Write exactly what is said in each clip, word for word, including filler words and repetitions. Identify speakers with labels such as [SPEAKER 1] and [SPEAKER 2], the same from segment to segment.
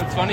[SPEAKER 1] it's funny.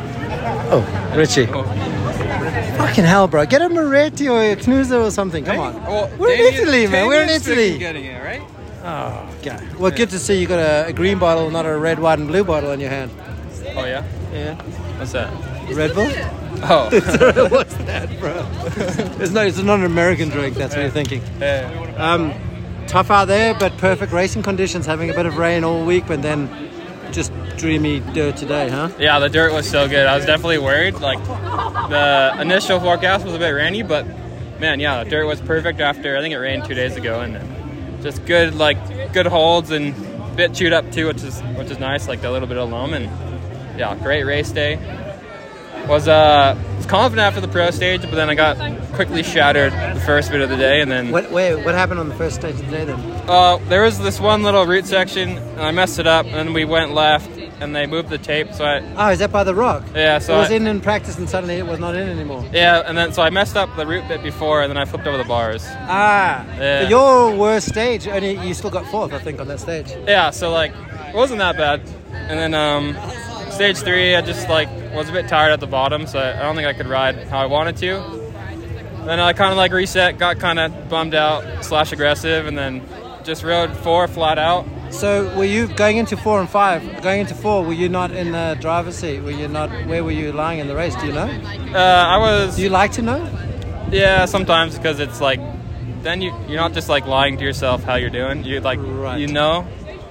[SPEAKER 2] Oh, Richie.
[SPEAKER 1] Oh.
[SPEAKER 2] Fucking hell, bro. Get a Moretti or a Knuzo or something. Come on.
[SPEAKER 1] Well,
[SPEAKER 2] We're in
[SPEAKER 1] Damien-
[SPEAKER 2] Italy, man. We're in
[SPEAKER 1] Damien's
[SPEAKER 2] Italy.
[SPEAKER 1] freaking getting it, right?
[SPEAKER 2] Oh, okay. Well, good to see you got a, a green bottle, not a red, white, and blue bottle in your hand.
[SPEAKER 1] Oh, yeah?
[SPEAKER 2] Yeah.
[SPEAKER 1] What's that?
[SPEAKER 2] Red Bull?
[SPEAKER 1] Oh.
[SPEAKER 2] What's that, bro? It's not, it's not an American drink, that's what you're thinking.
[SPEAKER 1] Yeah.
[SPEAKER 2] Um, tough out there, but perfect racing conditions, having a bit of rain all week, but then just dreamy dirt today, huh?
[SPEAKER 1] Yeah, the dirt was so good. I was definitely worried. Like, the initial forecast was a bit rainy, but man, yeah, the dirt was perfect after, I think it rained two days ago, and just good, like, good holds and a bit chewed up too, which is which is nice, like a little bit of loam, and yeah, great race day. Was uh was confident after the pro stage, but then I got quickly shattered the first bit of the day, and then
[SPEAKER 2] What, wait, what happened on the first stage of the day then?
[SPEAKER 1] uh there was this one little route section, and I messed it up, and then we went left, and they moved the tape, so I
[SPEAKER 2] Oh, is that by the rock?
[SPEAKER 1] yeah, so
[SPEAKER 2] it was
[SPEAKER 1] I,
[SPEAKER 2] in in practice and suddenly it was not in anymore.
[SPEAKER 1] yeah, and then so I messed up the route bit before, and then I flipped over the bars.
[SPEAKER 2] Ah,
[SPEAKER 1] Yeah.
[SPEAKER 2] but your worst stage, only you still got fourth, I think, on that stage.
[SPEAKER 1] Yeah, so like it wasn't that bad, and then um stage three, I just like was a bit tired at the bottom, so I don't think I could ride how I wanted to. Then I kind of like reset, got kind of bummed out slash aggressive, and then just rode four flat out.
[SPEAKER 2] So were you going into four and five? Going into four, were you not in the driver's seat? Were you not? Where were you lying in the race? Do you know?
[SPEAKER 1] Uh, I was
[SPEAKER 2] Do you like to know?
[SPEAKER 1] yeah sometimes, because it's like then you you're not just like lying to yourself how you're doing. You like
[SPEAKER 2] Right.
[SPEAKER 1] you know.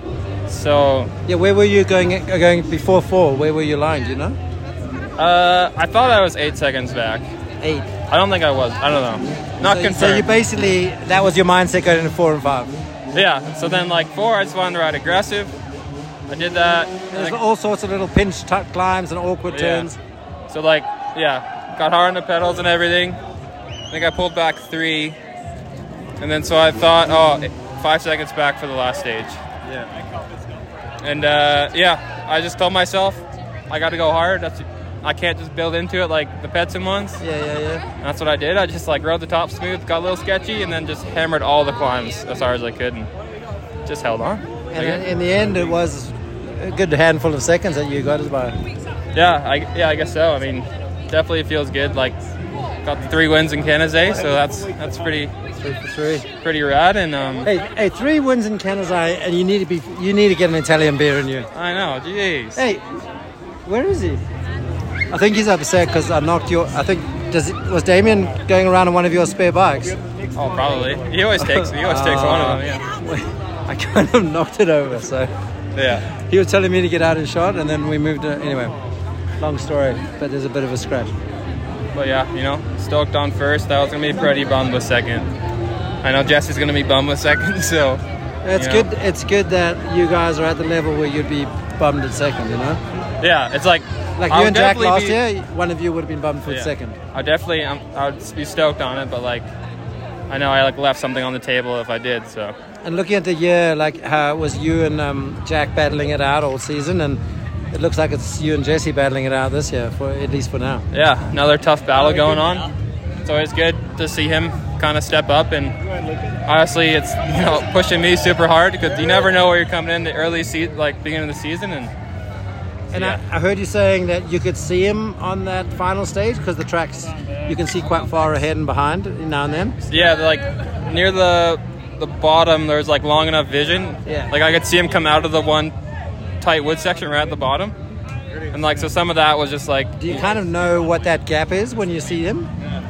[SPEAKER 1] So
[SPEAKER 2] Yeah. Where were you going? uh, Going before four? Where were you lying? Do you know?
[SPEAKER 1] uh, I thought I was eight seconds back.
[SPEAKER 2] Eight.
[SPEAKER 1] I don't think I was. I don't know. Not
[SPEAKER 2] So,
[SPEAKER 1] confirmed.
[SPEAKER 2] so you basically that was your mindset going into four and five.
[SPEAKER 1] Yeah, so then like four, I just wanted to ride aggressive. I did that.
[SPEAKER 2] There's
[SPEAKER 1] And I-
[SPEAKER 2] all sorts of little pinch t- climbs and awkward
[SPEAKER 1] Yeah.
[SPEAKER 2] turns.
[SPEAKER 1] So like, yeah, got hard on the pedals and everything. I think I pulled back three. And then so I thought, oh, five seconds back for the last stage.
[SPEAKER 2] Yeah.
[SPEAKER 1] And uh, yeah, I just told myself, I got to go hard. That's I can't just build into it like the Petson ones.
[SPEAKER 2] Yeah, yeah, yeah.
[SPEAKER 1] And that's what I did. I just like rode the top smooth, got a little sketchy, and then just hammered all the climbs as hard as I could, and just held on.
[SPEAKER 2] And
[SPEAKER 1] Like,
[SPEAKER 2] in, in the end, it was a good handful of seconds that you got us by.
[SPEAKER 1] yeah, I, yeah, I guess so. I mean, definitely feels good. Like, got the three wins in Canada, so that's that's pretty
[SPEAKER 2] Three for three.
[SPEAKER 1] pretty rad. And um,
[SPEAKER 2] Hey, hey, three wins in Canada, and you need to be, you need to get an Italian beer in you.
[SPEAKER 1] I know, jeez.
[SPEAKER 2] Hey, where is he? I think he's upset because I knocked your. I think does it, was Damien going around on one of your spare bikes?
[SPEAKER 1] Oh, probably. He always takes. He always takes one of them. Yeah.
[SPEAKER 2] I kind of knocked it over, so
[SPEAKER 1] Yeah.
[SPEAKER 2] he was telling me to get out and shot, and then we moved it. Anyway, long story, but there's a bit of a scratch.
[SPEAKER 1] But yeah, you know, stoked on first. I was gonna be pretty bummed with second. I know Jesse's gonna be bummed with second, so.
[SPEAKER 2] It's
[SPEAKER 1] you know.
[SPEAKER 2] good. It's good that you guys are at the level where you'd be bummed at second. You know,
[SPEAKER 1] Yeah, it's like.
[SPEAKER 2] like
[SPEAKER 1] I
[SPEAKER 2] you
[SPEAKER 1] would
[SPEAKER 2] and Jack
[SPEAKER 1] definitely
[SPEAKER 2] last
[SPEAKER 1] be-
[SPEAKER 2] year, one of you would have been bummed for
[SPEAKER 1] Yeah.
[SPEAKER 2] second.
[SPEAKER 1] I definitely, um, I would be stoked on it, but like, I know I like left something on the table if I did. So
[SPEAKER 2] And looking at the year, like how it was you and um, Jack battling it out all season, and it looks like it's you and Jesse battling it out this year, for at least for now.
[SPEAKER 1] yeah, another tough battle going on. It's always good to see him kind of step up, and honestly, it's you know pushing me super hard because you never know where you're coming in the early se- like beginning of the season, and
[SPEAKER 2] And
[SPEAKER 1] yeah.
[SPEAKER 2] I, I heard you saying that you could see him on that final stage because the tracks you can see quite far ahead and behind now and then.
[SPEAKER 1] yeah, like near the the bottom, there's like long enough vision.
[SPEAKER 2] Yeah.
[SPEAKER 1] Like I could see him come out of the one tight wood section right at the bottom, and like so some of that was just like
[SPEAKER 2] Do you kind of know what that gap is when you see him?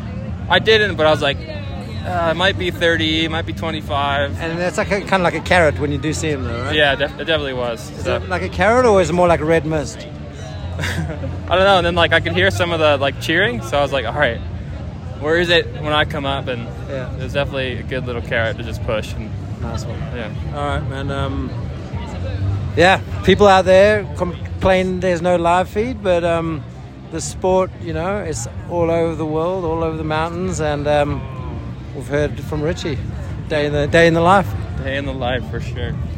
[SPEAKER 1] I didn't, but I was like, uh, it might be thirty, it might be twenty-five.
[SPEAKER 2] And that's like a, kind of like a carrot when you do see him, though, right?
[SPEAKER 1] Yeah, def- it definitely was.
[SPEAKER 2] Is
[SPEAKER 1] So,
[SPEAKER 2] it like a carrot or is it more like a red mist?
[SPEAKER 1] I don't know. And then like I could hear some of the like cheering, so I was like, all right, where is it when I come up? And
[SPEAKER 2] Yeah.
[SPEAKER 1] it was definitely a good little carrot to just push. And
[SPEAKER 2] Nice one.
[SPEAKER 1] yeah,
[SPEAKER 2] All right, man. Um, yeah, people out there complain there's no live feed, but um, the sport, you know, it's all over the world, all over the mountains, and um, we've heard from Richie, day in the day in the life.
[SPEAKER 1] day in the life for sure.